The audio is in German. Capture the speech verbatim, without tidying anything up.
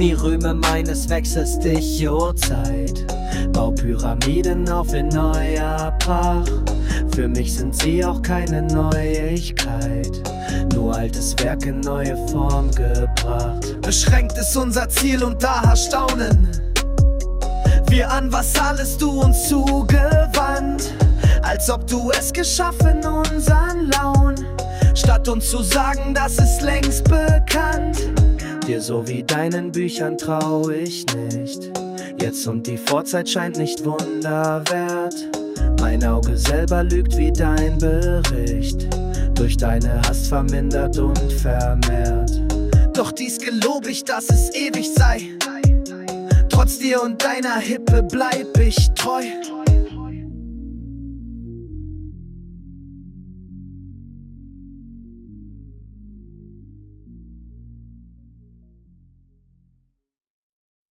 Nie rühme meines Wechsels dich Uhrzeit. Bau Pyramiden auf in neuer Pracht. Für mich sind sie auch keine Neuigkeit, nur altes Werk in neue Form gebracht. Beschränkt ist unser Ziel und daher staunen wir an, was alles du uns zugewandt. Als ob du es geschaffen, unseren Laun, statt uns zu sagen, das ist längst bekannt. Dir so wie deinen Büchern trau ich nicht. Jetzt und die Vorzeit scheint nicht wunderwert. Mein Auge selber lügt wie dein Bericht, durch deine Hast vermindert und vermehrt. Doch dies gelob ich, dass es ewig sei. Trotz dir und deiner Hippe bleib ich treu.